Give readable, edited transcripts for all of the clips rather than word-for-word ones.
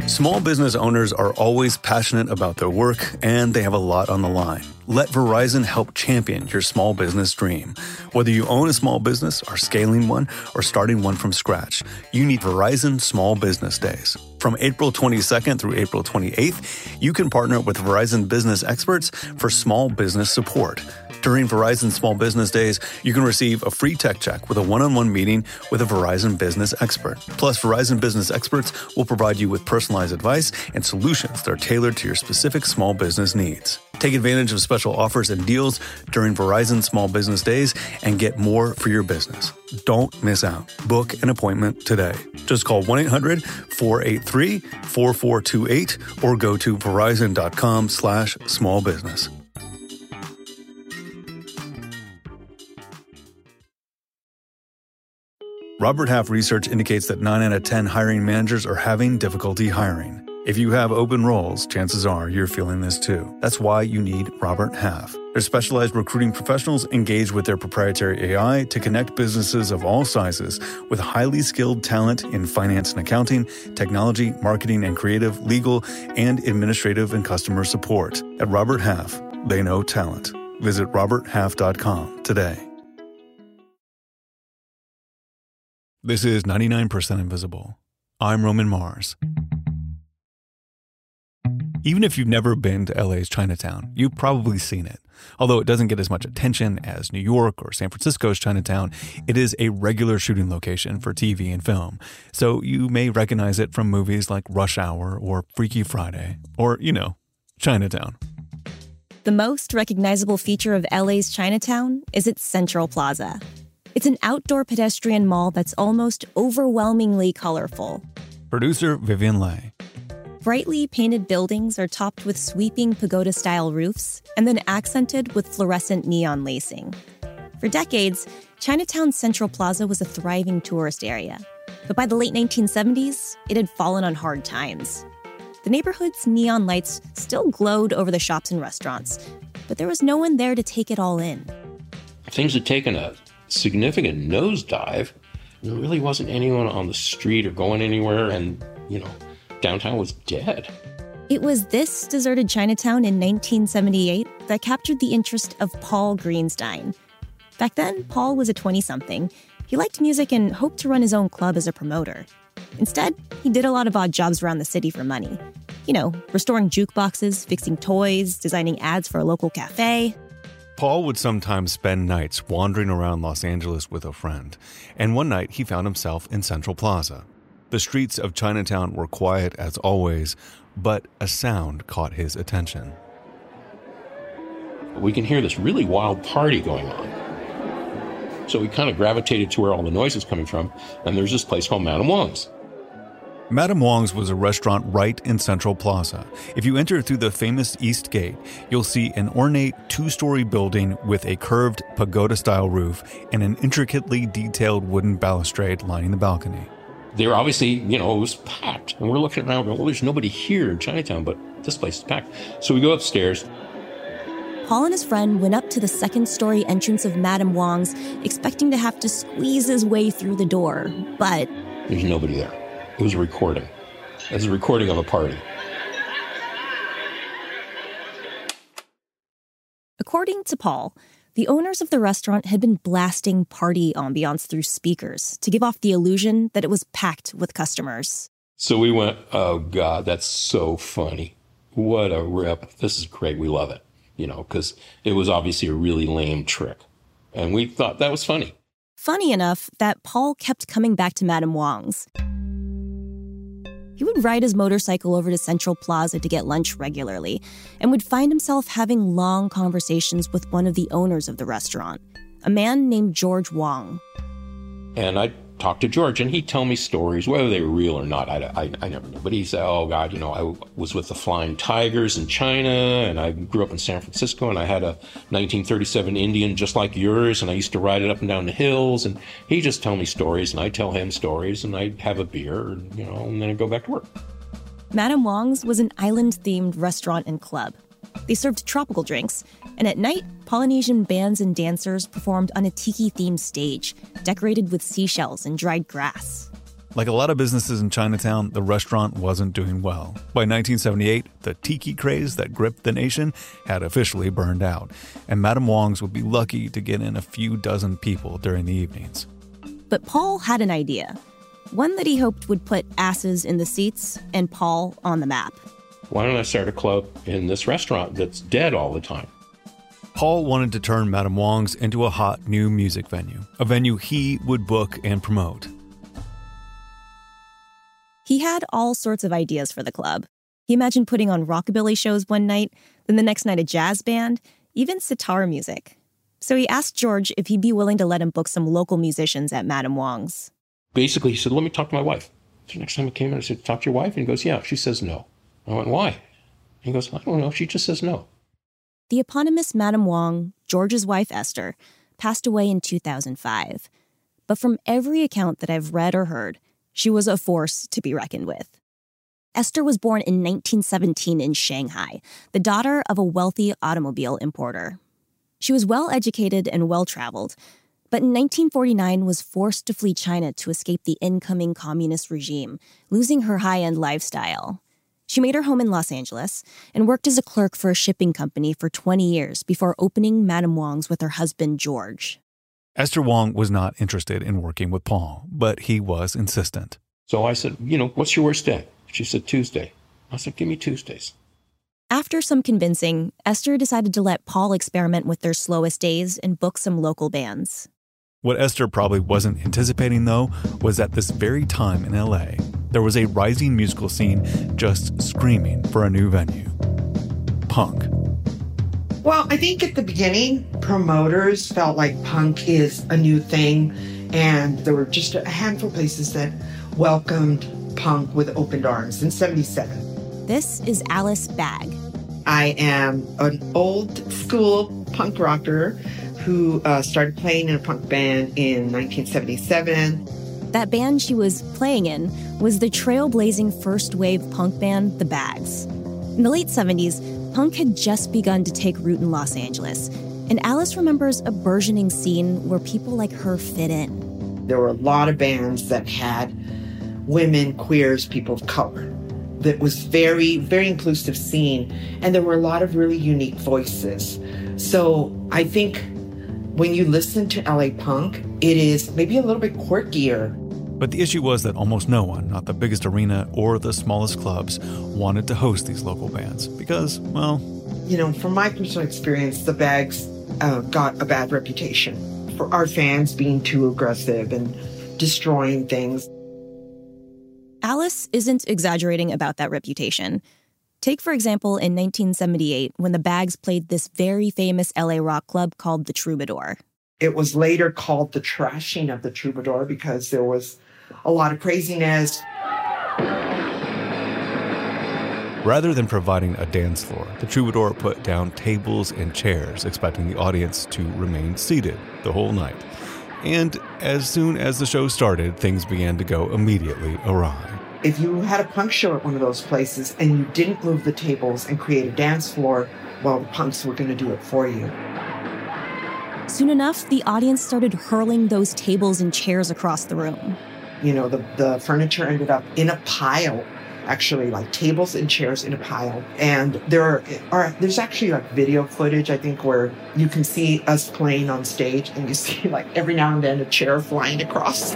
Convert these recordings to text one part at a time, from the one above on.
Small business owners are always passionate about their work, and they have a lot on the line. Let Verizon help champion your small business dream. Whether you own a small business, are scaling one, or starting one from scratch, you need Verizon Small Business Days. From April 22nd through April 28th, you can partner with Verizon business experts for small business support. During Verizon Small Business Days, you can receive a free tech check with a one-on-one meeting with a Verizon business expert. Plus, Verizon business experts will provide you with personalized advice and solutions that are tailored to your specific small business needs. Take advantage of special offers and deals during Verizon Small Business Days and get more for your business. Don't miss out. Book an appointment today. Just call 1-800-483-4428 or go to verizon.com/smallbusiness. Robert Half research indicates that 9 out of 10 hiring managers are having difficulty hiring. If you have open roles, chances are you're feeling this too. That's why you need Robert Half. Their specialized recruiting professionals engage with their proprietary AI to connect businesses of all sizes with highly skilled talent in finance and accounting, technology, marketing and creative, legal, and administrative and customer support. At Robert Half, they know talent. Visit roberthalf.com today. This is 99% Invisible. I'm Roman Mars. Even if you've never been to LA's Chinatown, you've probably seen it. Although it doesn't get as much attention as New York or San Francisco's Chinatown, it is a regular shooting location for TV and film. So you may recognize it from movies like Rush Hour or Freaky Friday, or, Chinatown. The most recognizable feature of LA's Chinatown is its Central Plaza. It's an outdoor pedestrian mall that's almost overwhelmingly colorful. Producer Vivian Leigh. Brightly painted buildings are topped with sweeping pagoda-style roofs and then accented with fluorescent neon lacing. For decades, Chinatown's Central Plaza was a thriving tourist area. But by the late 1970s, it had fallen on hard times. The neighborhood's neon lights still glowed over the shops and restaurants, but there was no one there to take it all in. Things had taken a significant nosedive. There really wasn't anyone on the street or going anywhere, and, downtown was dead. It was this deserted Chinatown in 1978 that captured the interest of Paul Greenstein. Back then, Paul was a 20-something. He liked music and hoped to run his own club as a promoter. Instead, he did a lot of odd jobs around the city for money. Restoring jukeboxes, fixing toys, designing ads for a local cafe. Paul would sometimes spend nights wandering around Los Angeles with a friend, and one night he found himself in Central Plaza. The streets of Chinatown were quiet as always, but a sound caught his attention. We can hear this really wild party going on. So we kind of gravitated to where all the noise is coming from, and there's this place called Madame Wong's. Madame Wong's was a restaurant right in Central Plaza. If you enter through the famous East Gate, you'll see an ornate 2-story building with a curved pagoda-style roof and an intricately detailed wooden balustrade lining the balcony. They were obviously, it was packed. And we're looking around going, well, there's nobody here in Chinatown, but this place is packed. So we go upstairs. Paul and his friend went up to the second-story entrance of Madame Wong's, expecting to have to squeeze his way through the door, but there's nobody there. It was a recording. It was a recording of a party. According to Paul, the owners of the restaurant had been blasting party ambiance through speakers to give off the illusion that it was packed with customers. So we went, oh, God, that's so funny. What a rip. This is great. We love it, because it was obviously a really lame trick. And we thought that was funny. Funny enough that Paul kept coming back to Madame Wong's. He would ride his motorcycle over to Central Plaza to get lunch regularly and would find himself having long conversations with one of the owners of the restaurant, a man named George Wong. And I talked to George, and he'd tell me stories, whether they were real or not, I never knew. But he said, oh, God, I was with the Flying Tigers in China, and I grew up in San Francisco, and I had a 1937 Indian just like yours, and I used to ride it up and down the hills. And he'd just tell me stories, and I'd tell him stories, and I'd have a beer, and then I'd go back to work. Madame Wong's was an island-themed restaurant and club. They served tropical drinks, and at night, Polynesian bands and dancers performed on a tiki-themed stage, decorated with seashells and dried grass. Like a lot of businesses in Chinatown, the restaurant wasn't doing well. By 1978, the tiki craze that gripped the nation had officially burned out, and Madame Wong's would be lucky to get in a few dozen people during the evenings. But Paul had an idea, one that he hoped would put asses in the seats and Paul on the map. Why don't I start a club in this restaurant that's dead all the time? Paul wanted to turn Madame Wong's into a hot new music venue, a venue he would book and promote. He had all sorts of ideas for the club. He imagined putting on rockabilly shows one night, then the next night a jazz band, even sitar music. So he asked George if he'd be willing to let him book some local musicians at Madame Wong's. Basically, he said, let me talk to my wife. So next time he came in, I said, talk to your wife? And he goes, yeah. She says no. I went, why? He goes, I don't know. She just says no. The eponymous Madame Wong, George's wife Esther, passed away in 2005. But from every account that I've read or heard, she was a force to be reckoned with. Esther was born in 1917 in Shanghai, the daughter of a wealthy automobile importer. She was well-educated and well-traveled, but in 1949 was forced to flee China to escape the incoming communist regime, losing her high-end lifestyle. She made her home in Los Angeles and worked as a clerk for a shipping company for 20 years before opening Madame Wong's with her husband, George. Esther Wong was not interested in working with Paul, but he was insistent. So I said, what's your worst day? She said, Tuesday. I said, give me Tuesdays. After some convincing, Esther decided to let Paul experiment with their slowest days and book some local bands. What Esther probably wasn't anticipating, though, was at this very time in LA, there was a rising musical scene just screaming for a new venue. Punk. Well, I think at the beginning, promoters felt like punk is a new thing, and there were just a handful of places that welcomed punk with open arms in 1977. This is Alice Bagg. I am an old school punk rocker who started playing in a punk band in 1977. That band she was playing in was the trailblazing first-wave punk band, The Bags. In the late 70s, punk had just begun to take root in Los Angeles, and Alice remembers a burgeoning scene where people like her fit in. There were a lot of bands that had women, queers, people of color. That was very, very inclusive scene, and there were a lot of really unique voices. So I think when you listen to LA punk, it is maybe a little bit quirkier. But the issue was that almost no one, not the biggest arena or the smallest clubs, wanted to host these local bands because, well... From my personal experience, the Bags got a bad reputation for our fans being too aggressive and destroying things. Alice isn't exaggerating about that reputation. Take, for example, in 1978, when the Bags played this very famous LA rock club called the Troubadour. It was later called the Trashing of the Troubadour because there was a lot of craziness. Rather than providing a dance floor, the Troubadour put down tables and chairs, expecting the audience to remain seated the whole night. And as soon as the show started, things began to go immediately awry. If you had a punk show at one of those places and you didn't move the tables and create a dance floor, well, the punks were going to do it for you. Soon enough, the audience started hurling those tables and chairs across the room. The furniture ended up in a pile, actually, like tables and chairs in a pile. And there's actually like video footage, I think, where you can see us playing on stage and you see like every now and then a chair flying across.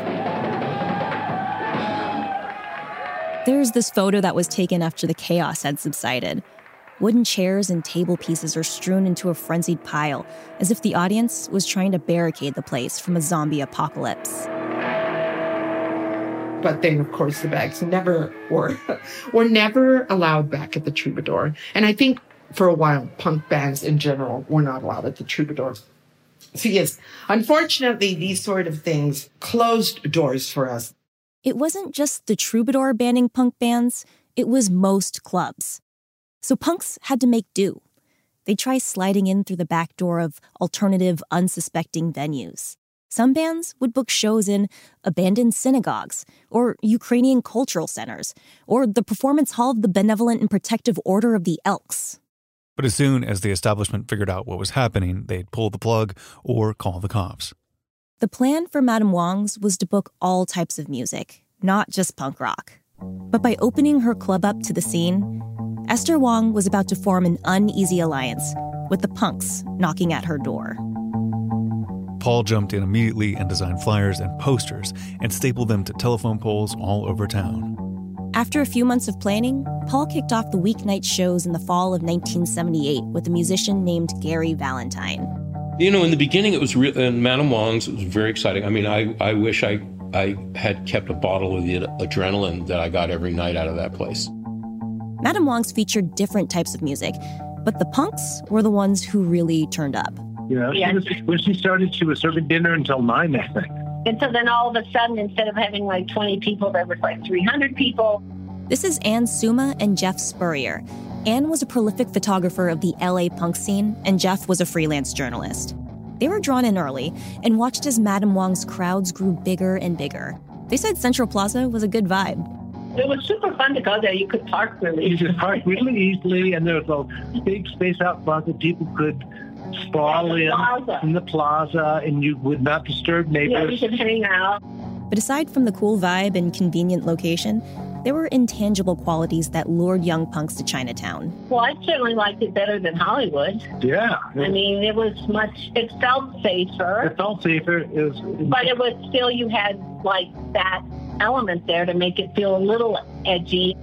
There's this photo that was taken after the chaos had subsided. Wooden chairs and table pieces are strewn into a frenzied pile, as if the audience was trying to barricade the place from a zombie apocalypse. But then, of course, the Bags were never allowed back at the Troubadour. And I think for a while, punk bands in general were not allowed at the Troubadour. So yes, unfortunately, these sort of things closed doors for us. It wasn't just the Troubadour banning punk bands, it was most clubs. So punks had to make do. They'd try sliding in through the back door of alternative, unsuspecting venues. Some bands would book shows in abandoned synagogues, or Ukrainian cultural centers, or the performance hall of the Benevolent and Protective Order of the Elks. But as soon as the establishment figured out what was happening, they'd pull the plug or call the cops. The plan for Madame Wong's was to book all types of music, not just punk rock. But by opening her club up to the scene, Esther Wong was about to form an uneasy alliance with the punks knocking at her door. Paul jumped in immediately and designed flyers and posters and stapled them to telephone poles all over town. After a few months of planning, Paul kicked off the weeknight shows in the fall of 1978 with a musician named Gary Valentine. In the beginning, it was real, in Madame Wong's, it was very exciting. I mean, I wish I had kept a bottle of the adrenaline that I got every night out of that place. Madame Wong's featured different types of music, but the punks were the ones who really turned up. When she started, she was serving dinner until 9, I think. And so then all of a sudden, instead of having like 20 people, there was like 300 people. This is Ann Suma and Jeff Spurrier. Ann was a prolific photographer of the LA punk scene, and Jeff was a freelance journalist. They were drawn in early and watched as Madame Wong's crowds grew bigger and bigger. They said Central Plaza was a good vibe. It was super fun to go there. You could park really easily. You could park really easily, and there was a big space out front that people could sprawl in the plaza, and you would not disturb neighbors. Yeah, you could hang out. But aside from the cool vibe and convenient location, there were intangible qualities that lured young punks to Chinatown. Well, I certainly liked it better than Hollywood. Yeah. I mean, it felt safer. It felt safer. But it was still, you had like that element there to make it feel a little edgy.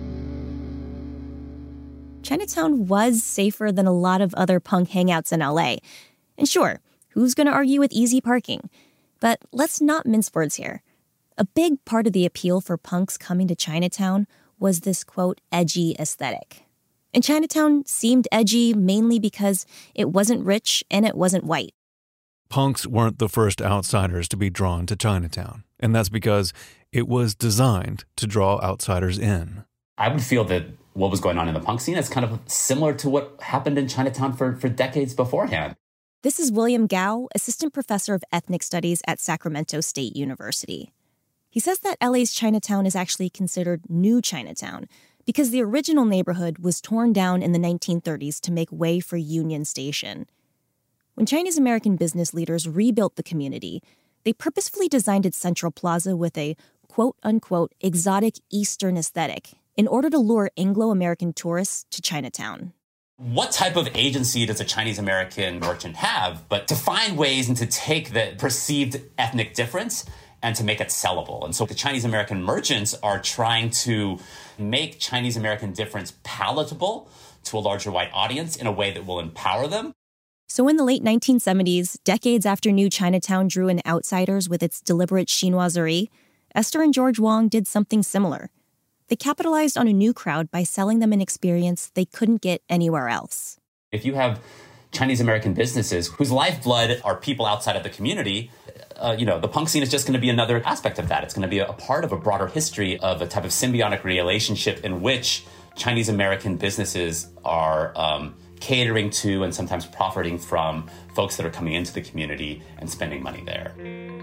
Chinatown was safer than a lot of other punk hangouts in LA. And sure, who's going to argue with easy parking? But let's not mince words here. A big part of the appeal for punks coming to Chinatown was this, quote, edgy aesthetic. And Chinatown seemed edgy mainly because it wasn't rich and it wasn't white. Punks weren't the first outsiders to be drawn to Chinatown, and that's because it was designed to draw outsiders in. I would feel that what was going on in the punk scene is kind of similar to what happened in Chinatown for decades beforehand. This is William Gao, assistant professor of ethnic studies at Sacramento State University. He says that LA's Chinatown is actually considered New Chinatown because the original neighborhood was torn down in the 1930s to make way for Union Station. When Chinese-American business leaders rebuilt the community, they purposefully designed its Central Plaza with a quote-unquote exotic Eastern aesthetic in order to lure Anglo-American tourists to Chinatown. What type of agency does a Chinese-American merchant have but to find ways and to take the perceived ethnic difference and to make it sellable? And so the Chinese-American merchants are trying to make Chinese-American difference palatable to a larger white audience in a way that will empower them. So in the late 1970s, decades after New Chinatown drew in outsiders with its deliberate chinoiserie, Esther and George Wong did something similar. They capitalized on a new crowd by selling them an experience they couldn't get anywhere else. If you have Chinese-American businesses whose lifeblood are people outside of the community, the punk scene is just going to be another aspect of that. It's going to be a part of a broader history of a type of symbiotic relationship in which Chinese-American businesses are catering to and sometimes profiting from folks that are coming into the community and spending money there.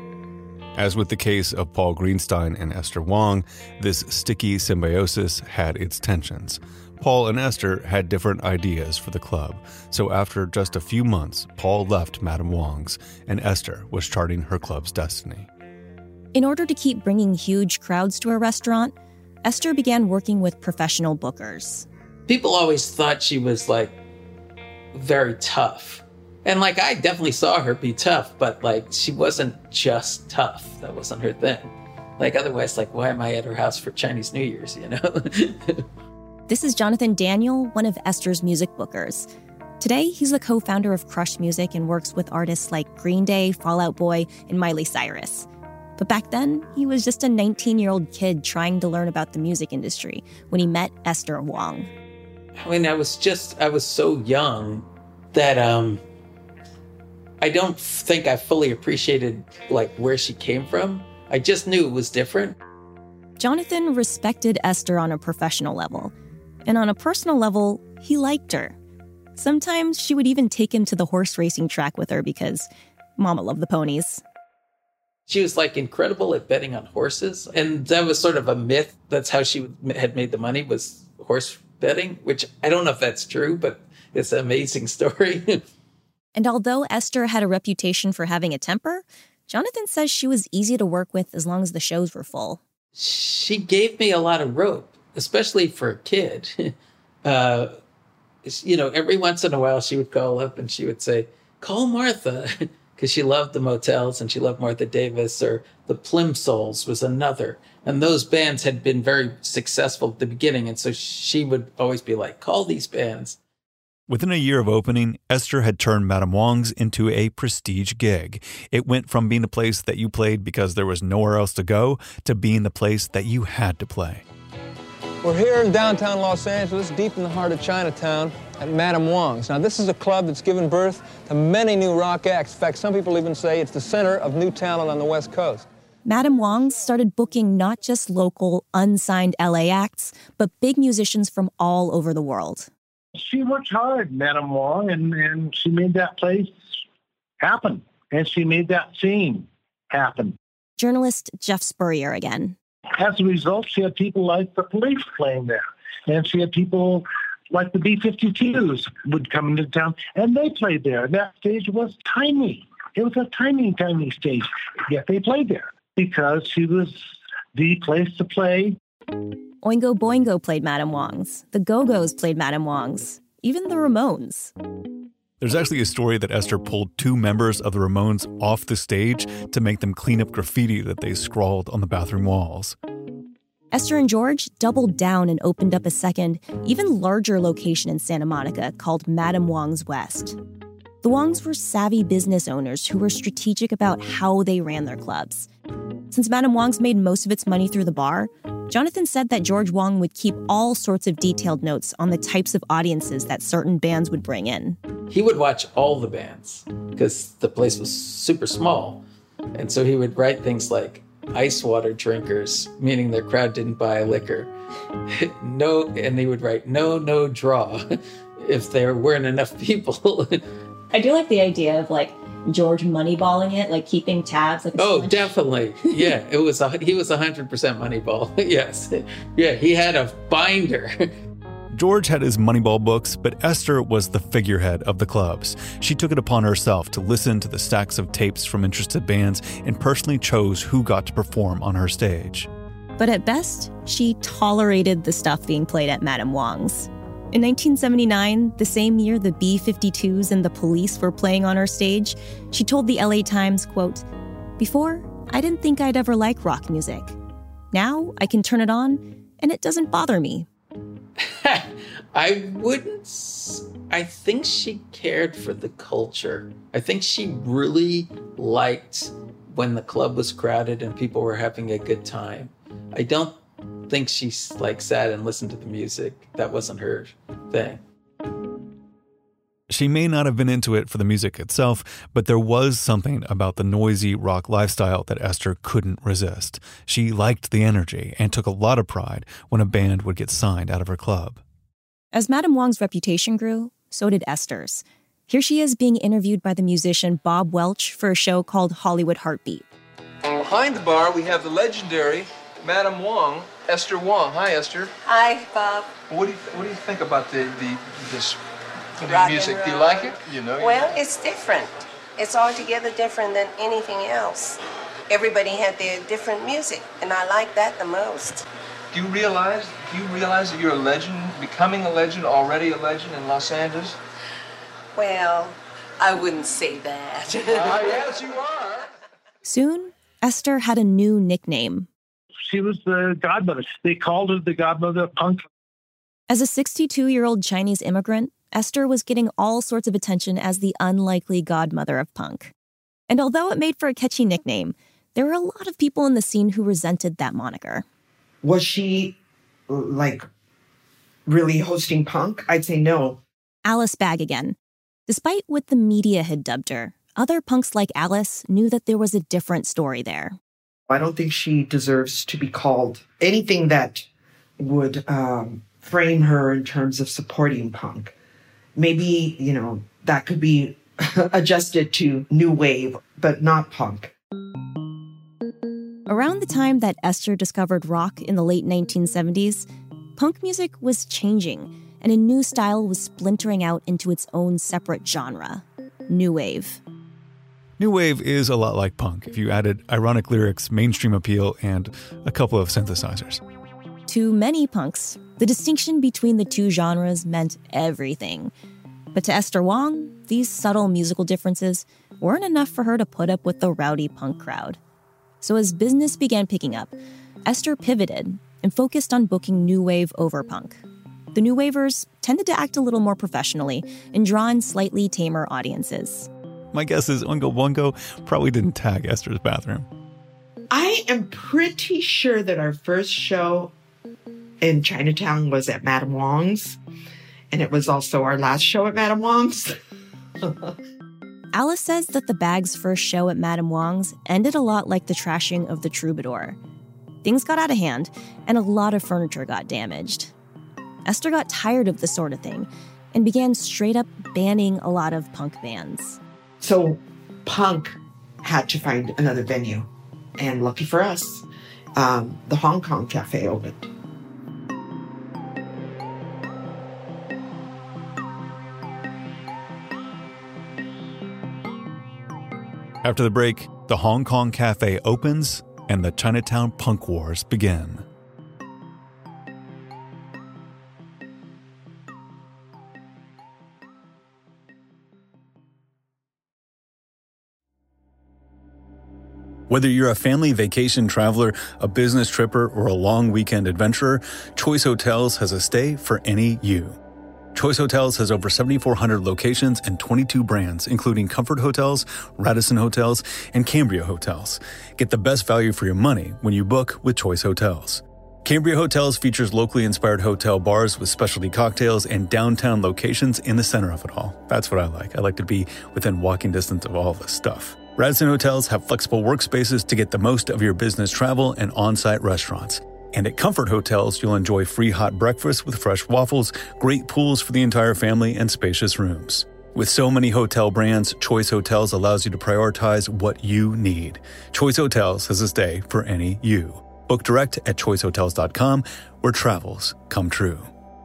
As with the case of Paul Greenstein and Esther Wong, this sticky symbiosis had its tensions. Paul and Esther had different ideas for the club, so after just a few months, Paul left Madame Wong's, and Esther was charting her club's destiny. In order to keep bringing huge crowds to her restaurant, Esther began working with professional bookers. People always thought she was, very tough. And, I definitely saw her be tough, but, she wasn't just tough. That wasn't her thing. Otherwise, why am I at her house for Chinese New Year's, This is Jonathan Daniel, one of Esther's music bookers. Today, he's the co-founder of Crush Music and works with artists like Green Day, Fall Out Boy, and Miley Cyrus. But back then, he was just a 19-year-old kid trying to learn about the music industry when he met Esther Wong. I was so young that I don't think I fully appreciated, where she came from. I just knew it was different. Jonathan respected Esther on a professional level. And on a personal level, he liked her. Sometimes she would even take him to the horse racing track with her because Mama loved the ponies. She was incredible at betting on horses. And that was sort of a myth. That's how she had made the money, was horse betting, which I don't know if that's true, but it's an amazing story. And although Esther had a reputation for having a temper, Jonathan says she was easy to work with as long as the shows were full. She gave me a lot of rope, especially for a kid. Every once in a while she would call up and she would say, "Call Martha," because she loved the Motels and she loved Martha Davis, or the Plimsolls was another. And those bands had been very successful at the beginning. And so she would always be like, "Call these bands." Within a year of opening, Esther had turned Madame Wong's into a prestige gig. It went from being a place that you played because there was nowhere else to go to being the place that you had to play. We're here in downtown Los Angeles, deep in the heart of Chinatown, at Madame Wong's. Now, this is a club that's given birth to many new rock acts. In fact, some people even say it's the center of new talent on the West Coast. Madame Wong's started booking not just local, unsigned LA acts, but big musicians from all over the world. She worked hard, Madame Wong, and she made that place happen. And she made that scene happen. Journalist Jeff Spurrier again. As a result, she had people like the Police playing there. And she had people like the B-52s would come into town, and they played there. And that stage was tiny. It was a tiny, tiny stage. Yet they played there because she was the place to play. Oingo Boingo played Madame Wong's. The Go-Go's played Madame Wong's. Even the Ramones. There's actually a story that Esther pulled 2 members of the Ramones off the stage to make them clean up graffiti that they scrawled on the bathroom walls. Esther and George doubled down and opened up a second, even larger location in Santa Monica called Madame Wong's West. The Wongs were savvy business owners who were strategic about how they ran their clubs. Since Madame Wong's made most of its money through the bar, Jonathan said that George Wong would keep all sorts of detailed notes on the types of audiences that certain bands would bring in. He would watch all the bands because the place was super small. And so he would write things like ice water drinkers, meaning their crowd didn't buy liquor. No, and he would write no draw if there weren't enough people. I do like the idea of George moneyballing it, keeping tabs. Definitely. Yeah, he was 100% Moneyball. Yes. Yeah, he had a binder. George had his Moneyball books, but Esther was the figurehead of the clubs. She took it upon herself to listen to the stacks of tapes from interested bands and personally chose who got to perform on her stage. But at best, she tolerated the stuff being played at Madame Wong's. In 1979, the same year the B-52s and the Police were playing on her stage, she told the LA Times, quote, "Before, I didn't think I'd ever like rock music. Now I can turn it on and it doesn't bother me." I think she cared for the culture. I think she really liked when the club was crowded and people were having a good time. I don't think she sat and listened to the music. That wasn't her thing. She may not have been into it for the music itself, but there was something about the noisy rock lifestyle that Esther couldn't resist. She liked the energy and took a lot of pride when a band would get signed out of her club. As Madame Wong's reputation grew, so did Esther's. Here she is being interviewed by the musician Bob Welch for a show called Hollywood Heartbeat. Behind the bar, we have the legendary Madame Wong, Esther Wong. Hi, Esther. Hi, Bob. What do you think about this music? Do you like it? Well, it's different. It's altogether different than anything else. Everybody had their different music, and I like that the most. Do you realize that you're a legend, becoming a legend, already a legend in Los Angeles? Well, I wouldn't say that. Yes, you are. Soon, Esther had a new nickname. She was the godmother. They called her the godmother of punk. As a 62-year-old Chinese immigrant, Esther was getting all sorts of attention as the unlikely godmother of punk. And although it made for a catchy nickname, there were a lot of people in the scene who resented that moniker. Was she, really hosting punk? I'd say no. Alice Bagg again. Despite what the media had dubbed her, other punks like Alice knew that there was a different story there. I don't think she deserves to be called anything that would frame her in terms of supporting punk. Maybe, that could be adjusted to new wave, but not punk. Around the time that Esther discovered rock in the late 1970s, punk music was changing, and a new style was splintering out into its own separate genre, new wave. New wave is a lot like punk if you added ironic lyrics, mainstream appeal, and a couple of synthesizers. To many punks, the distinction between the two genres meant everything. But to Esther Wong, these subtle musical differences weren't enough for her to put up with the rowdy punk crowd. So as business began picking up, Esther pivoted and focused on booking new wave over punk. The new wavers tended to act a little more professionally and draw in slightly tamer audiences. My guess is Oingo Boingo probably didn't tag Esther's bathroom. I am pretty sure that our first show in Chinatown was at Madame Wong's, and it was also our last show at Madame Wong's. Alice says that the Bags' first show at Madame Wong's ended a lot like the trashing of the Troubadour. Things got out of hand, and a lot of furniture got damaged. Esther got tired of this sort of thing and began straight up banning a lot of punk bands. So punk had to find another venue. And lucky for us, the Hong Kong Cafe opened. After the break, the Hong Kong Cafe opens and the Chinatown Punk Wars begin. Whether you're a family vacation traveler, a business tripper, or a long weekend adventurer, Choice Hotels has a stay for any you. Choice Hotels has over 7,400 locations and 22 brands, including Comfort Hotels, Radisson Hotels, and Cambria Hotels. Get the best value for your money when you book with Choice Hotels. Cambria Hotels features locally inspired hotel bars with specialty cocktails and downtown locations in the center of it all. That's what I like. I like to be within walking distance of all this stuff. Radisson Hotels have flexible workspaces to get the most of your business travel and on-site restaurants. And at Comfort Hotels, you'll enjoy free hot breakfast with fresh waffles, great pools for the entire family, and spacious rooms. With so many hotel brands, Choice Hotels allows you to prioritize what you need. Choice Hotels has a stay for any you. Book direct at choicehotels.com, where travels come true.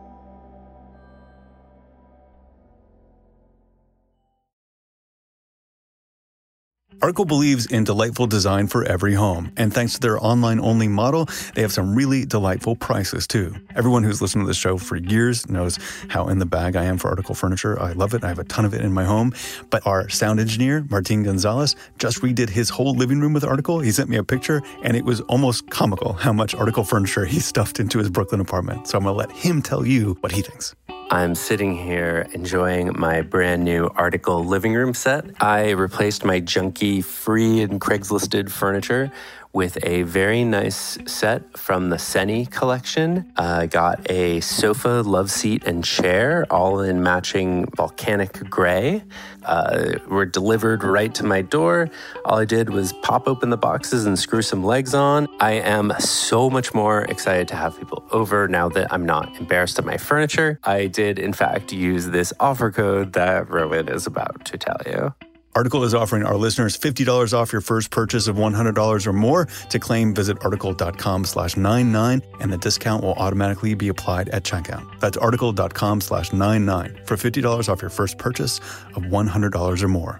Article believes in delightful design for every home, and thanks to their online-only model, they have some really delightful prices, too. Everyone who's listened to this show for years knows how in the bag I am for Article furniture. I love it. I have a ton of it in my home. But our sound engineer, Martin Gonzalez, just redid his whole living room with Article. He sent me a picture, and it was almost comical how much Article furniture he stuffed into his Brooklyn apartment. So I'm going to let him tell you what he thinks. I'm sitting here enjoying my brand new Article living room set. I replaced my junky free and Craigslisted furniture with a very nice set from the Seni collection. I got a sofa, love seat, and chair, all in matching volcanic gray. Were delivered right to my door. All I did was pop open the boxes and screw some legs on. I am so much more excited to have people over now that I'm not embarrassed of my furniture. I did, in fact, use this offer code that Rowan is about to tell you. Article is offering our listeners $50 off your first purchase of $100 or more. To claim, visit article.com/99, and the discount will automatically be applied at checkout. That's article.com/99 for $50 off your first purchase of $100 or more.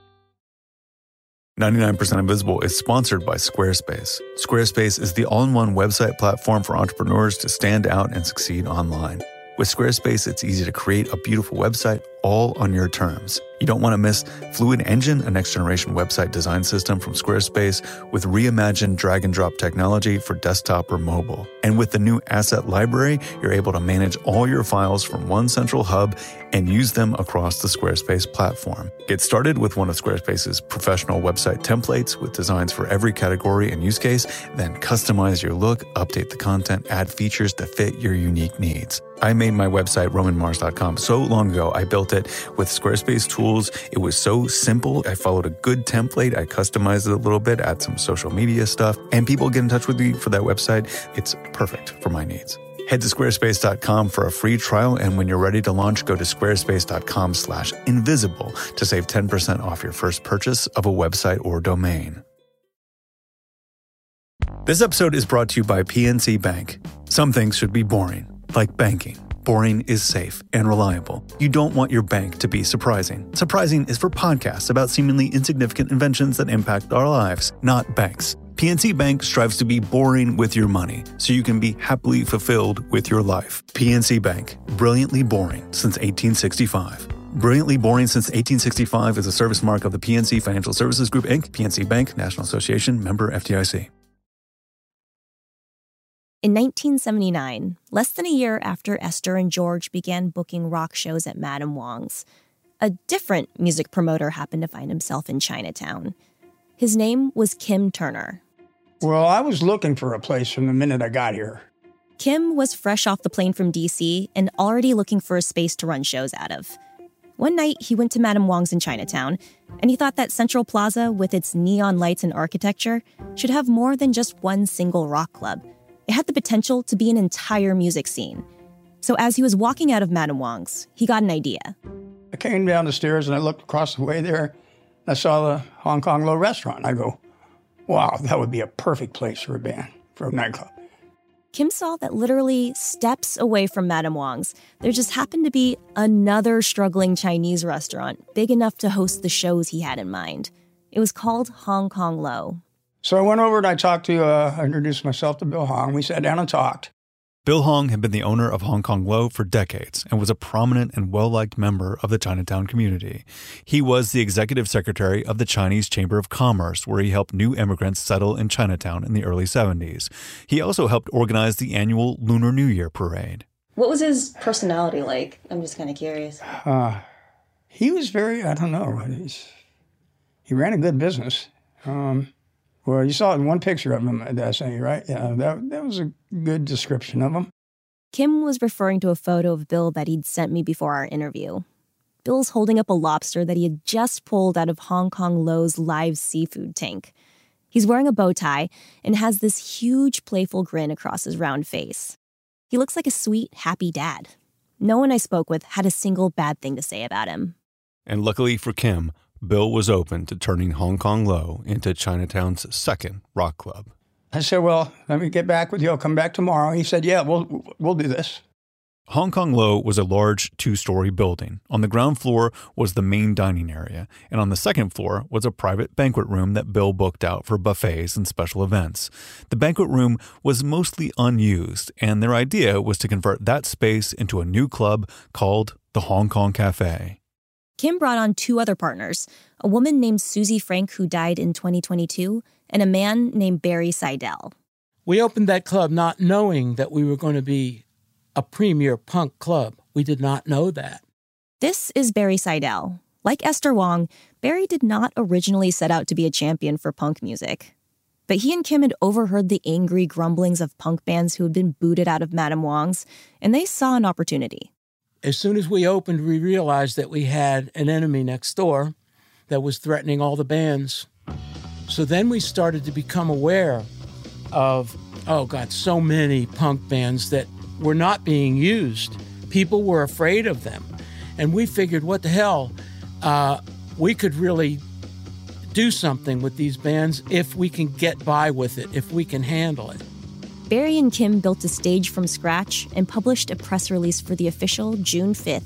99% Invisible is sponsored by Squarespace. Squarespace is the all-in-one website platform for entrepreneurs to stand out and succeed online. With Squarespace, it's easy to create a beautiful website all on your terms. You don't want to miss Fluid Engine, a next-generation website design system from Squarespace with reimagined drag-and-drop technology for desktop or mobile. And with the new Asset Library, you're able to manage all your files from one central hub and use them across the Squarespace platform. Get started with one of Squarespace's professional website templates with designs for every category and use case, then customize your look, update the content, add features to fit your unique needs. I made my website, RomanMars.com, so long ago. I built it with Squarespace tools. It was so simple. I followed a good template. I customized it a little bit, add some social media stuff, and people get in touch with me for that website. It's perfect for my needs. Head to squarespace.com for a free trial, and when you're ready to launch, go to squarespace.com/invisible to save 10% off your first purchase of a website or domain. This episode is brought to you by PNC Bank. Some things should be boring, like banking. Boring is safe and reliable. You don't want your bank to be surprising. Surprising is for podcasts about seemingly insignificant inventions that impact our lives, not banks. PNC Bank strives to be boring with your money so you can be happily fulfilled with your life. PNC Bank, brilliantly boring since 1865. Brilliantly Boring Since 1865 is a service mark of the PNC Financial Services Group, Inc., PNC Bank, National Association, member FDIC. In 1979, less than a year after Esther and George began booking rock shows at Madame Wong's, a different music promoter happened to find himself in Chinatown. His name was Kim Turner. Well, I was looking for a place from the minute I got here. Kim was fresh off the plane from D.C. and already looking for a space to run shows out of. One night, he went to Madame Wong's in Chinatown, and he thought that Central Plaza, with its neon lights and architecture, should have more than just one single rock club. It had the potential to be an entire music scene. So as he was walking out of Madame Wong's, he got an idea. I came down the stairs and I looked across the way there, and I saw the Hong Kong Low restaurant. I go, wow, that would be a perfect place for a band, for a nightclub. Kim saw that literally steps away from Madame Wong's, there just happened to be another struggling Chinese restaurant big enough to host the shows he had in mind. It was called Hong Kong Low. So I went over and I introduced myself to Bill Hong. We sat down and talked. Bill Hong had been the owner of Hong Kong Low for decades and was a prominent and well-liked member of the Chinatown community. He was the executive secretary of the Chinese Chamber of Commerce, where he helped new immigrants settle in Chinatown in the early 70s. He also helped organize the annual Lunar New Year parade. What was his personality like? I'm just kind of curious. He was very, I don't know, he ran a good business. Well, you saw it in one picture of him, did I say, right? Yeah, that was a good description of him. Kim was referring to a photo of Bill that he'd sent me before our interview. Bill's holding up a lobster that he had just pulled out of Hong Kong Low's live seafood tank. He's wearing a bow tie and has this huge, playful grin across his round face. He looks like a sweet, happy dad. No one I spoke with had a single bad thing to say about him. And luckily for Kim, Bill was open to turning Hong Kong Low into Chinatown's second rock club. I said, well, let me get back with you. I'll come back tomorrow. He said, yeah, we'll do this. Hong Kong Low was a large two-story building. On the ground floor was the main dining area, and on the second floor was a private banquet room that Bill booked out for buffets and special events. The banquet room was mostly unused, and their idea was to convert that space into a new club called the Hong Kong Cafe. Kim brought on two other partners, a woman named Susie Frank who died in 2022, and a man named Barry Seidel. We opened that club not knowing that we were going to be a premier punk club. We did not know that. This is Barry Seidel. Like Esther Wong, Barry did not originally set out to be a champion for punk music. But he and Kim had overheard the angry grumblings of punk bands who had been booted out of Madame Wong's, and they saw an opportunity. As soon as we opened, we realized that we had an enemy next door that was threatening all the bands. So then we started to become aware of, so many punk bands that were not being used. People were afraid of them. And we figured, what the hell, we could really do something with these bands if we can get by with it, if we can handle it. Barry and Kim built a stage from scratch and published a press release for the official June 5th,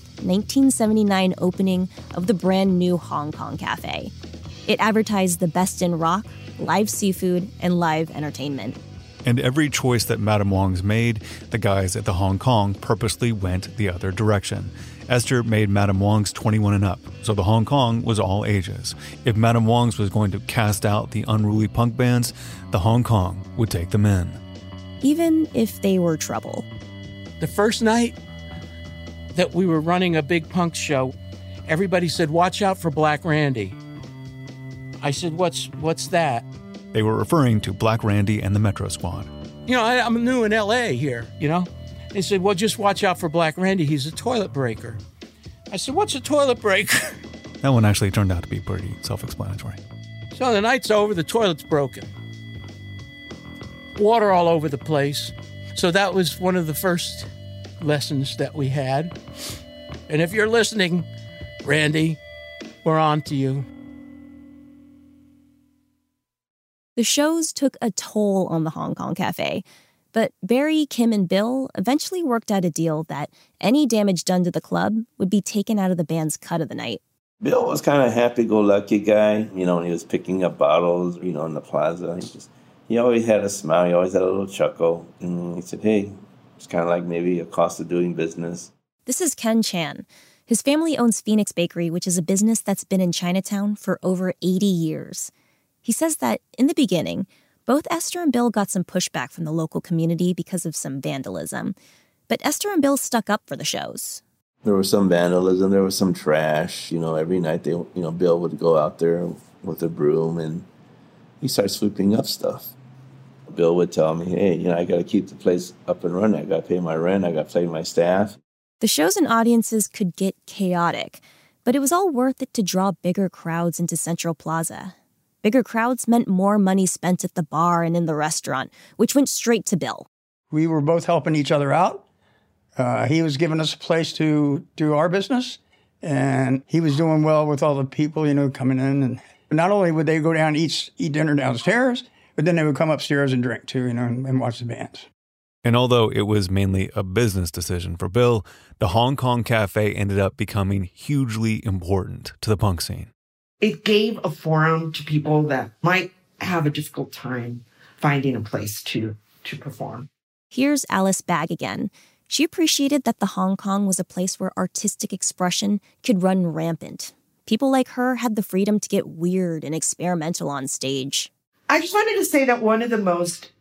1979 opening of the brand new Hong Kong Cafe. It advertised the best in rock, live seafood, and live entertainment. And every choice that Madame Wong's made, the guys at the Hong Kong purposely went the other direction. Esther made Madame Wong's 21 and up, so the Hong Kong was all ages. If Madame Wong's was going to cast out the unruly punk bands, the Hong Kong would take them in. Even if they were trouble. The first night that we were running a big punk show, everybody said, watch out for Black Randy. I said, what's that? They were referring to Black Randy and the Metro Squad. I'm new in L.A. here, They said, well, just watch out for Black Randy. He's a toilet breaker. I said, what's a toilet breaker? That one actually turned out to be pretty self-explanatory. So the night's over, the toilet's broken. Water all over the place. So that was one of the first lessons that we had. And if you're listening, Randy, we're on to you. The shows took a toll on the Hong Kong Cafe. But Barry, Kim, and Bill eventually worked out a deal that any damage done to the club would be taken out of the band's cut of the night. Bill was kind of happy-go-lucky guy, when he was picking up bottles, in the plaza. He always had a smile. He always had a little chuckle. And he said, hey, it's kind of like maybe a cost of doing business. This is Ken Chan. His family owns Phoenix Bakery, which is a business that's been in Chinatown for over 80 years. He says that, in the beginning, both Esther and Bill got some pushback from the local community because of some vandalism. But Esther and Bill stuck up for the shows. There was some vandalism. There was some trash. Every night, Bill would go out there with a broom, and he started sweeping up stuff. Bill would tell me, hey, I got to keep the place up and running. I got to pay my rent. I got to pay my staff. The shows and audiences could get chaotic, but it was all worth it to draw bigger crowds into Central Plaza. Bigger crowds meant more money spent at the bar and in the restaurant, which went straight to Bill. We were both helping each other out. He was giving us a place to do our business, and he was doing well with all the people, coming in. And not only would they go down and eat dinner downstairs, but then they would come upstairs and drink too, and watch the bands. And although it was mainly a business decision for Bill, the Hong Kong Cafe ended up becoming hugely important to the punk scene. It gave a forum to people that might have a difficult time finding a place to perform. Here's Alice Bagg again. She appreciated that the Hong Kong was a place where artistic expression could run rampant. People like her had the freedom to get weird and experimental on stage. I just wanted to say that one of the most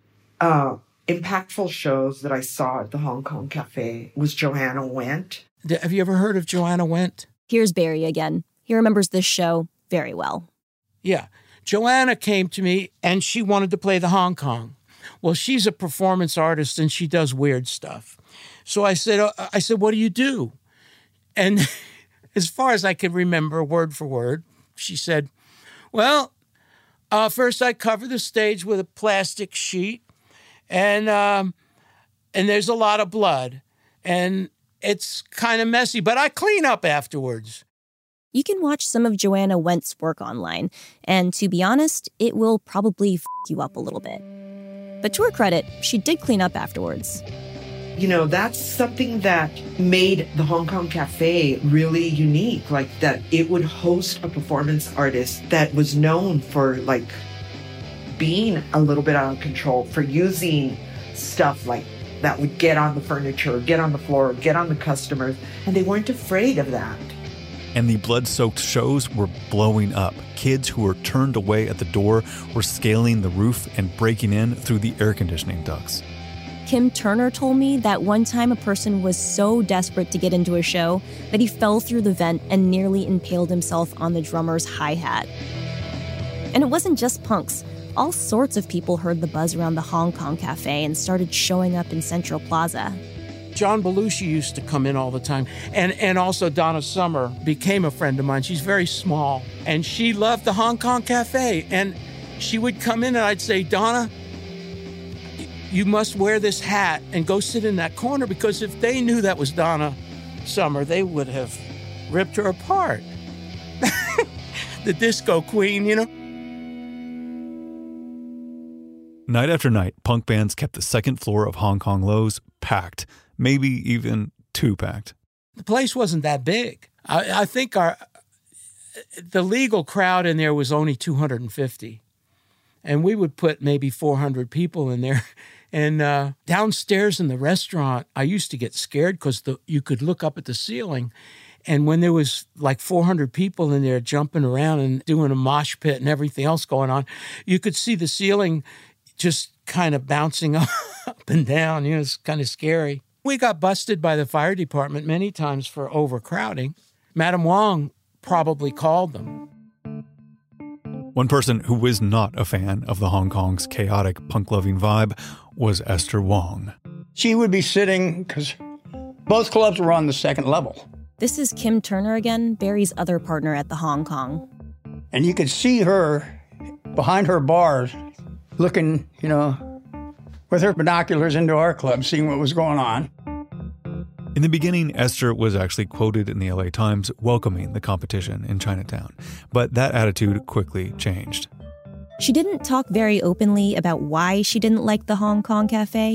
impactful shows that I saw at the Hong Kong Cafe was Joanna Wendt. Have you ever heard of Joanna Wendt? Here's Barry again. He remembers this show very well. Yeah. Joanna came to me and she wanted to play the Hong Kong. Well, she's a performance artist and she does weird stuff. So I said, what do you do? And as far as I can remember, word for word, she said, well, first I cover the stage with a plastic sheet and there's a lot of blood and it's kind of messy, but I clean up afterwards. You can watch some of Joanna Wendt's work online, and to be honest, it will probably f*** you up a little bit. But to her credit, she did clean up afterwards. That's something that made the Hong Kong Cafe really unique, like that it would host a performance artist that was known for being a little bit out of control, for using stuff like that would get on the furniture, get on the floor, get on the customers, and they weren't afraid of that. And the blood-soaked shows were blowing up. Kids who were turned away at the door were scaling the roof and breaking in through the air conditioning ducts. Kim Turner told me that one time a person was so desperate to get into a show that he fell through the vent and nearly impaled himself on the drummer's hi-hat. And it wasn't just punks. All sorts of people heard the buzz around the Hong Kong Cafe and started showing up in Central Plaza. John Belushi used to come in all the time. And also Donna Summer became a friend of mine. She's very small. And she loved the Hong Kong Cafe. And she would come in and I'd say, Donna, you must wear this hat and go sit in that corner, because if they knew that was Donna Summer, they would have ripped her apart. The disco queen, Night after night, punk bands kept the second floor of Hong Kong Lowe's packed, maybe even too packed. The place wasn't that big. I think the legal crowd in there was only 250. And we would put maybe 400 people in there. And downstairs in the restaurant, I used to get scared because you could look up at the ceiling. And when there was 400 people in there jumping around and doing a mosh pit and everything else going on, you could see the ceiling just kind of bouncing up and down. It's kind of scary. We got busted by the fire department many times for overcrowding. Madam Wong probably called them. One person who was not a fan of the Hong Kong's chaotic punk-loving vibe was Esther Wong. She would be sitting, because both clubs were on the second level. This is Kim Turner again, Barry's other partner at the Hong Kong. And you could see her behind her bar looking, with her binoculars into our club, seeing what was going on. In the beginning, Esther was actually quoted in the LA Times welcoming the competition in Chinatown, but that attitude quickly changed. She didn't talk very openly about why she didn't like the Hong Kong Cafe,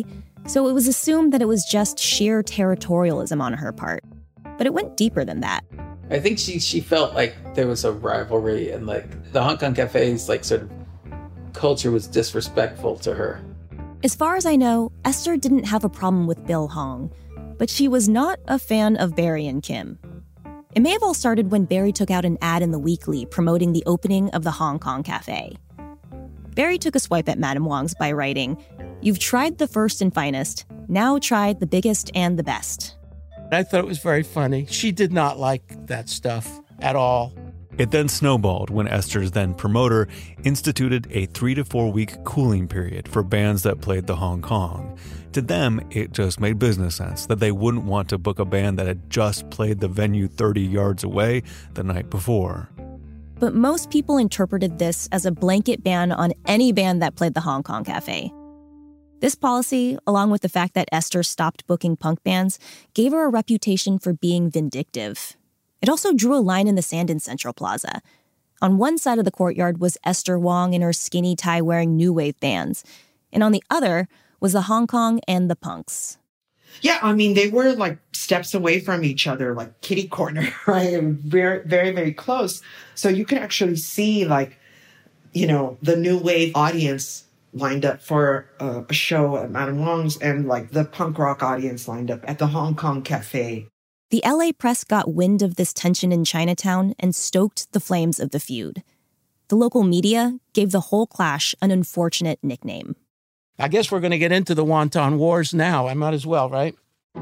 So it was assumed that it was just sheer territorialism on her part. But it went deeper than that. I think she felt like there was a rivalry, and like the Hong Kong Cafe's like sort of culture was disrespectful to her. As far as I know, Esther didn't have a problem with Bill Hong, but she was not a fan of Barry and Kim. It may have all started when Barry took out an ad in the Weekly promoting the opening of the Hong Kong Cafe. Barry took a swipe at Madame Wong's by writing, "You've tried the first and finest, now try the biggest and the best." I thought it was very funny. She did not like that stuff at all. It then snowballed when Esther's then promoter instituted a 3 to 4 week cooling period for bands that played the Hong Kong. To them, it just made business sense that they wouldn't want to book a band that had just played the venue 30 yards away the night before. But most people interpreted this as a blanket ban on any band that played the Hong Kong Cafe. This policy, along with the fact that Esther stopped booking punk bands, gave her a reputation for being vindictive. It also drew a line in the sand in Central Plaza. On one side of the courtyard was Esther Wong and her skinny tie-wearing new wave bands, and on the other was the Hong Kong and the punks. Yeah, I mean, they were like steps away from each other, like kitty corner, right? And very, very, very close. So you can actually see, like, you know, the new wave audience lined up for a show at Madame Wong's, and like the punk rock audience lined up at the Hong Kong Cafe. The LA press got wind of this tension in Chinatown and stoked the flames of the feud. The local media gave the whole clash an unfortunate nickname. I guess we're going to get into the Wonton Wars now. I might as well, right?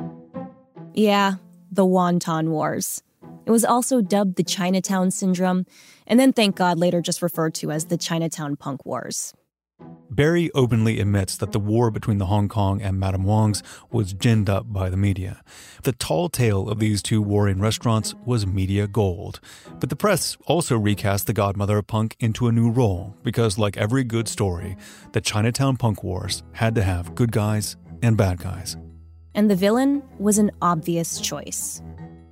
Yeah, the Wonton Wars. It was also dubbed the Chinatown Syndrome, and then, thank God, later just referred to as the Chinatown Punk Wars. Barry openly admits that the war between the Hong Kong and Madame Wong's was ginned up by the media. The tall tale of these two warring restaurants was media gold. But the press also recast the godmother of punk into a new role because, like every good story, the Chinatown Punk Wars had to have good guys and bad guys. And the villain was an obvious choice.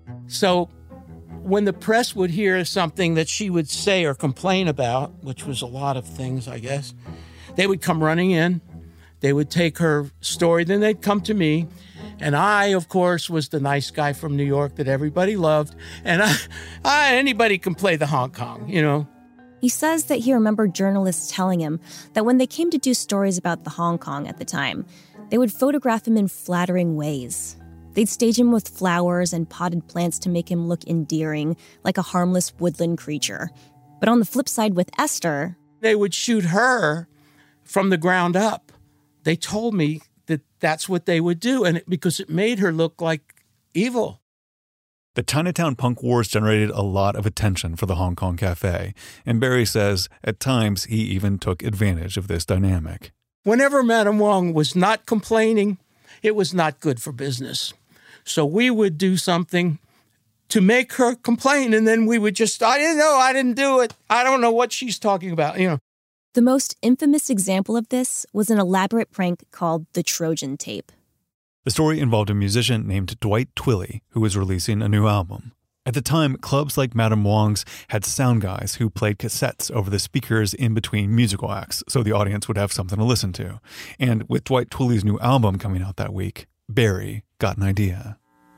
So when the press would hear something that she would say or complain about, which was a lot of things, I guess, they would come running in, they would take her story, then they'd come to me, and I, of course, was the nice guy from New York that everybody loved, and anybody can play the Hong Kong, you know. He says that he remembered journalists telling him that when they came to do stories about the Hong Kong at the time, they would photograph him in flattering ways. They'd stage him with flowers and potted plants to make him look endearing, like a harmless woodland creature. But on the flip side with Esther, they would shoot her from the ground up. They told me that that's what they would do, and because it made her look like evil. The Chinatown Punk Wars generated a lot of attention for the Hong Kong Cafe, and Barry says at times he even took advantage of this dynamic. Whenever Madame Wong was not complaining, it was not good for business. So we would do something to make her complain, and then we would just, I didn't do it. I don't know what she's talking about, you know. The most infamous example of this was an elaborate prank called the Trojan Tape. The story involved a musician named Dwight Twilley, who was releasing a new album. At the time, clubs like Madame Wong's had sound guys who played cassettes over the speakers in between musical acts, so the audience would have something to listen to. And with Dwight Twilley's new album coming out that week, Barry got an idea.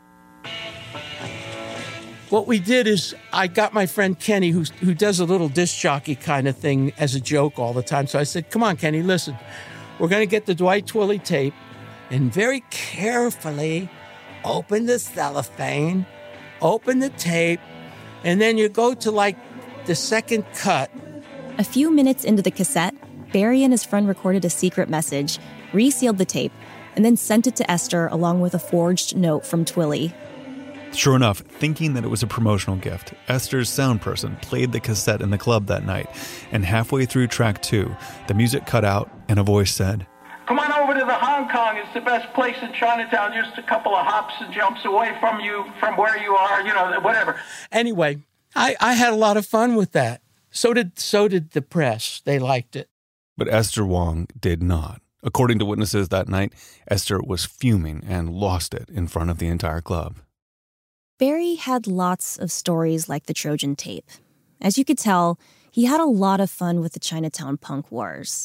What we did is I got my friend Kenny, who does a little disc jockey kind of thing as a joke all the time. So I said, come on, Kenny, listen. We're going to get the Dwight Twilley tape and very carefully open the cellophane, open the tape, and then you go to like the second cut. A few minutes into the cassette, Barry and his friend recorded a secret message, resealed the tape, and then sent it to Esther along with a forged note from Twilley. Sure enough, thinking that it was a promotional gift, Esther's sound person played the cassette in the club that night, and halfway through track 2, the music cut out and a voice said, "Come on over to the Hong Kong. It's the best place in Chinatown, just a couple of hops and jumps away from you, from where you are, you know, whatever." Anyway, I had a lot of fun with that. So did the press. They liked it. But Esther Wong did not. According to witnesses that night, Esther was fuming and lost it in front of the entire club. Barry had lots of stories like the Trojan Tape. As you could tell, he had a lot of fun with the Chinatown Punk Wars.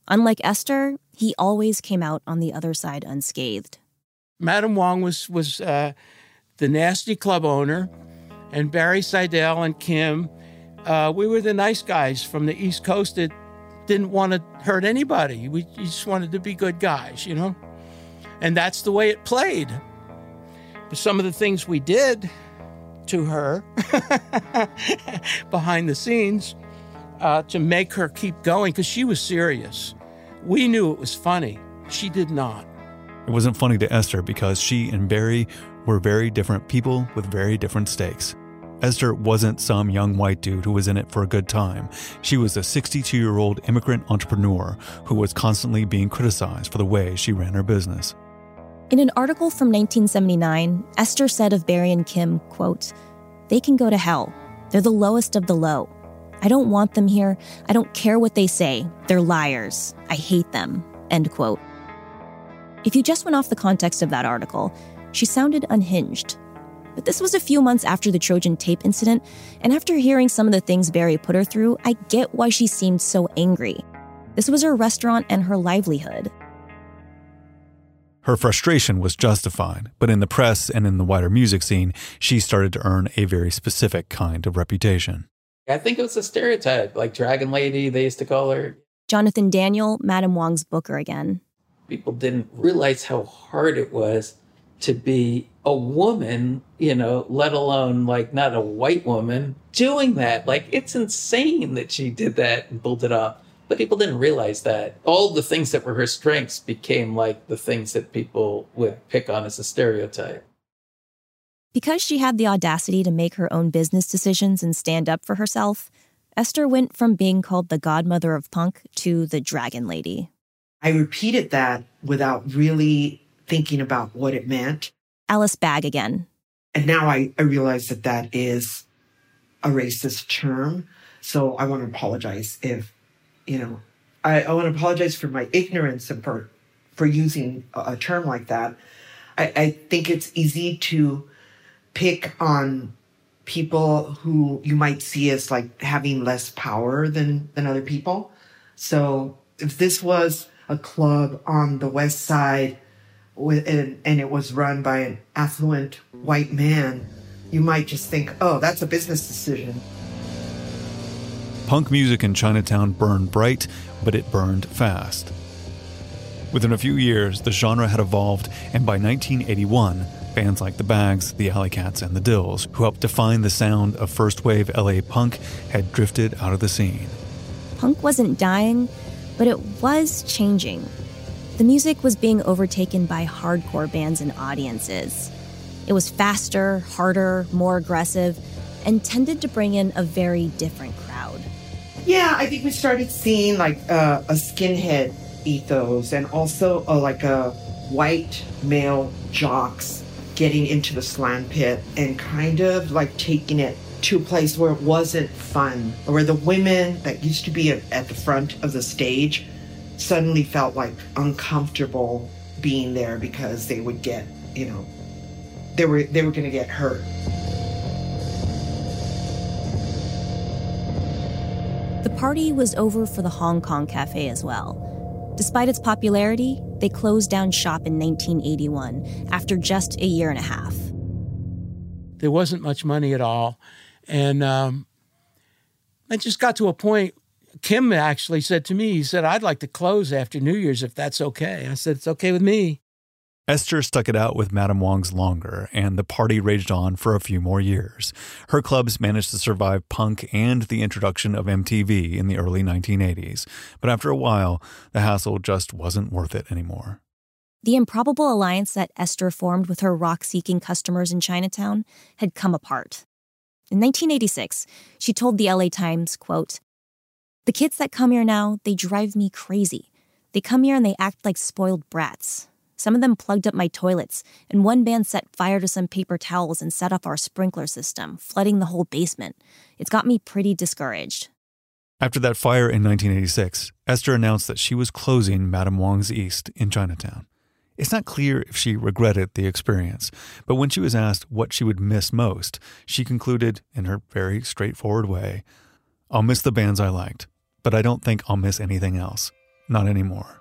Unlike Esther, he always came out on the other side unscathed. Madame Wong was the nasty club owner, and Barry Seidel and Kim, we were the nice guys from the East Coast that didn't want to hurt anybody. We just wanted to be good guys, you know? And that's the way it played. But some of the things we did to her behind the scenes to make her keep going, because she was serious. We knew it was funny. She did not. It wasn't funny to Esther because she and Barry were very different people with very different stakes. Esther wasn't some young white dude who was in it for a good time. She was a 62-year-old immigrant entrepreneur who was constantly being criticized for the way she ran her business. In an article from 1979, Esther said of Barry and Kim, quote, "They can go to hell. They're the lowest of the low. I don't want them here. I don't care what they say. They're liars. I hate them." End quote. If you just went off the context of that article, she sounded unhinged. But this was a few months after the Trojan tape incident, and after hearing some of the things Barry put her through, I get why she seemed so angry. This was her restaurant and her livelihood. Her frustration was justified, but in the press and in the wider music scene, she started to earn a very specific kind of reputation. I think it was a stereotype, like Dragon Lady, they used to call her. Jonathan Daniel, Madame Wong's booker again. People didn't realize how hard it was to be a woman, you know, let alone like not a white woman doing that. Like, it's insane that she did that and pulled it off. But people didn't realize that. All the things that were her strengths became like the things that people would pick on as a stereotype. Because she had the audacity to make her own business decisions and stand up for herself, Esther went from being called the godmother of punk to the Dragon Lady. I repeated that without really thinking about what it meant. Alice Bagg again. And now I realize that that is a racist term. So I want to apologize if, you know, I want to apologize for my ignorance and for using a term like that. I think it's easy to pick on people who you might see as like having less power than other people. So if this was a club on the West Side and it was run by an affluent white man, you might just think, oh, that's a business decision. Punk music in Chinatown burned bright, but it burned fast. Within a few years, the genre had evolved, and by 1981, bands like the Bags, the Alley Cats, and the Dills, who helped define the sound of first-wave LA punk, had drifted out of the scene. Punk wasn't dying, but it was changing. The music was being overtaken by hardcore bands and audiences. It was faster, harder, more aggressive, and tended to bring in a very different crowd. Yeah, I think we started seeing like a skinhead ethos and also like a white male jocks getting into the slam pit and kind of like taking it to a place where it wasn't fun, where the women that used to be at the front of the stage suddenly felt like uncomfortable being there because they would get, you know, they were going to get hurt. The party was over for the Hong Kong Cafe as well. Despite its popularity, they closed down shop in 1981 after just a year and a half. There wasn't much money at all. And I just got to a point, Kim actually said to me, he said, "I'd like to close after New Year's if that's okay." I said, "It's okay with me." Esther stuck it out with Madame Wong's longer, and the party raged on for a few more years. Her clubs managed to survive punk and the introduction of MTV in the early 1980s. But after a while, the hassle just wasn't worth it anymore. The improbable alliance that Esther formed with her rock-seeking customers in Chinatown had come apart. In 1986, she told the LA Times, quote, "The kids that come here now, they drive me crazy. They come here and they act like spoiled brats. Some of them plugged up my toilets, and one band set fire to some paper towels and set off our sprinkler system, flooding the whole basement. It's got me pretty discouraged." After that fire in 1986, Esther announced that she was closing Madame Wong's East in Chinatown. It's not clear if she regretted the experience, but when she was asked what she would miss most, she concluded in her very straightforward way, "I'll miss the bands I liked, but I don't think I'll miss anything else. Not anymore.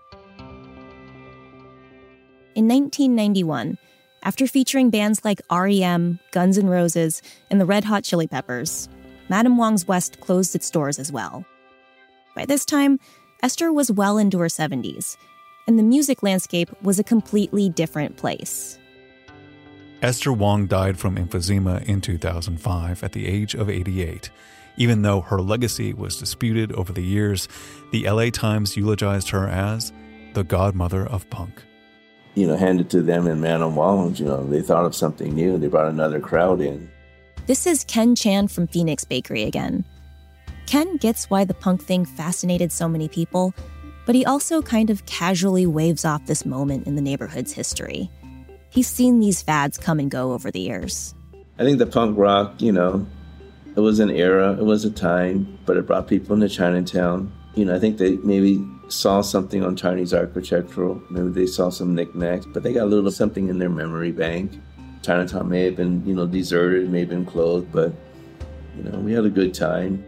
In 1991, after featuring bands like R.E.M., Guns N' Roses, and the Red Hot Chili Peppers, Madame Wong's West closed its doors as well. By this time, Esther was well into her 70s, and the music landscape was a completely different place. Esther Wong died from emphysema in 2005 at the age of 88. Even though her legacy was disputed over the years, the LA Times eulogized her as the godmother of punk. Handed to them in Madame Wong's, they thought of something new. They brought another crowd in. This is Ken Chan from Phoenix Bakery again. Ken gets why the punk thing fascinated so many people, but he also kind of casually waves off this moment in the neighborhood's history. He's seen these fads come and go over the years. I think the punk rock, it was an era, it was a time, but it brought people into Chinatown. I think they maybe saw something on Chinese architectural, maybe they saw some knickknacks, but they got a little something in their memory bank. Chinatown may have been, deserted, may have been closed, but, we had a good time.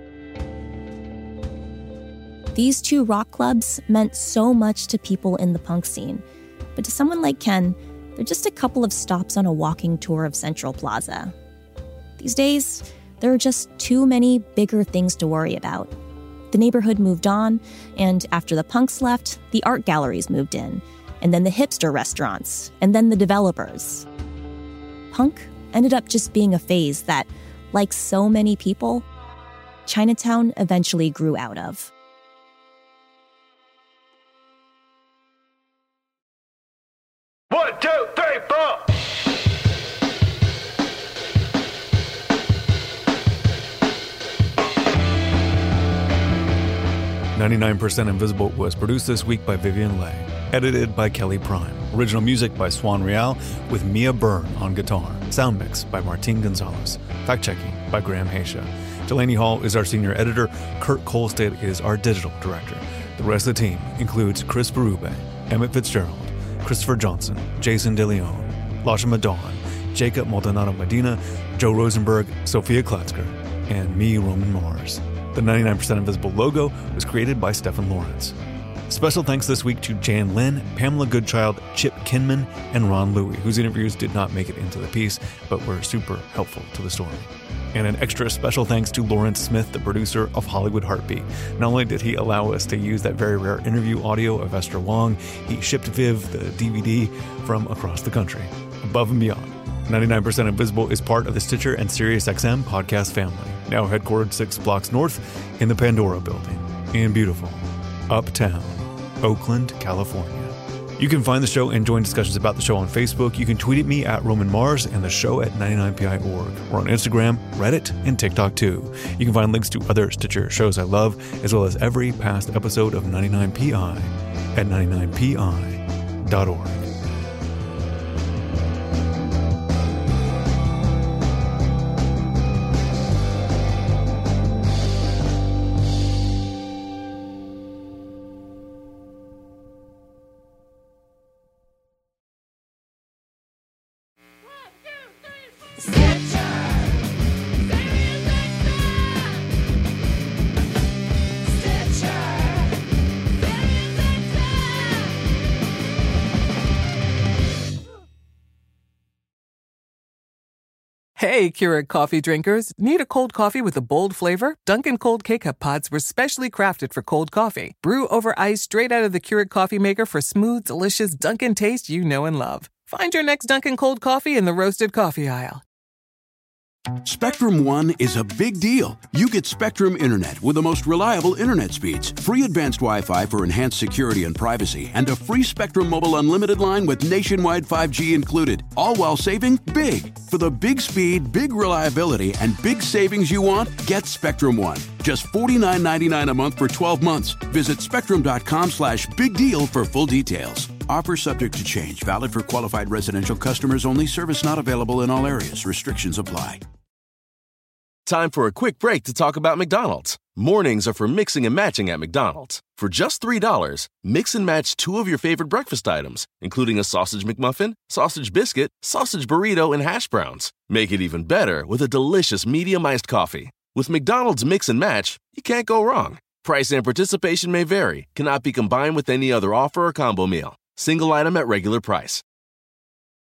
These two rock clubs meant so much to people in the punk scene, but to someone like Ken, they're just a couple of stops on a walking tour of Central Plaza. These days, there are just too many bigger things to worry about. The neighborhood moved on, and after the punks left, the art galleries moved in, and then the hipster restaurants, and then the developers. Punk ended up just being a phase that, like so many people, Chinatown eventually grew out of. One, two, three, four. 99% Invisible was produced this week by Vivian Leigh, edited by Kelly Prime. Original music by Swan Real with Mia Byrne on guitar. Sound mix by Martin Gonzalez. Fact-checking by Graham Haysha. Delaney Hall is our senior editor. Kurt Kolstad is our digital director. The rest of the team includes Chris Berube, Emmett Fitzgerald, Christopher Johnson, Jason DeLeon, Lasha Madon, Jacob Maldonado Medina, Joe Rosenberg, Sophia Klatzker, and me, Roman Mars. The 99% Invisible logo was created by Stephen Lawrence. Special thanks this week to Jan Lin, Pamela Goodchild, Chip Kinman, and Ron Louie, whose interviews did not make it into the piece, but were super helpful to the story. And an extra special thanks to Lawrence Smith, the producer of Hollywood Heartbeat. Not only did he allow us to use that very rare interview audio of Esther Wong, he shipped Viv the DVD from across the country. Above and beyond. 99% Invisible is part of the Stitcher and SiriusXM podcast family, now headquartered 6 blocks north in the Pandora building in beautiful Uptown, Oakland, California. You can find the show and join discussions about the show on Facebook. You can tweet at me at Roman Mars and the show at 99pi.org. We're on Instagram, Reddit, and TikTok too. You can find links to other Stitcher shows I love, as well as every past episode of 99pi at 99pi.org. Hey, Keurig coffee drinkers. Need a cold coffee with a bold flavor? Dunkin' Cold K-Cup pods were specially crafted for cold coffee. Brew over ice straight out of the Keurig coffee maker for smooth, delicious Dunkin' taste you know and love. Find your next Dunkin' Cold coffee in the roasted coffee aisle. Spectrum One is a big deal. You get Spectrum Internet with the most reliable internet speeds, free advanced Wi-Fi for enhanced security and privacy, and a free Spectrum Mobile Unlimited line with nationwide 5G included, all while saving big. For the big speed, big reliability, and big savings you want, get Spectrum One. Just $49.99 a month for 12 months. Visit spectrum.com/big deal for full details. Offer subject to change. Valid for qualified residential customers only. Service not available in all areas. Restrictions apply. Time for a quick break to talk about McDonald's. Mornings are for mixing and matching at McDonald's. For just $3, mix and match 2 of your favorite breakfast items, including a sausage McMuffin, sausage biscuit, sausage burrito, and hash browns. Make it even better with a delicious medium iced coffee. With McDonald's Mix and Match, you can't go wrong. Price and participation may vary. Cannot be combined with any other offer or combo meal. Single item at regular price.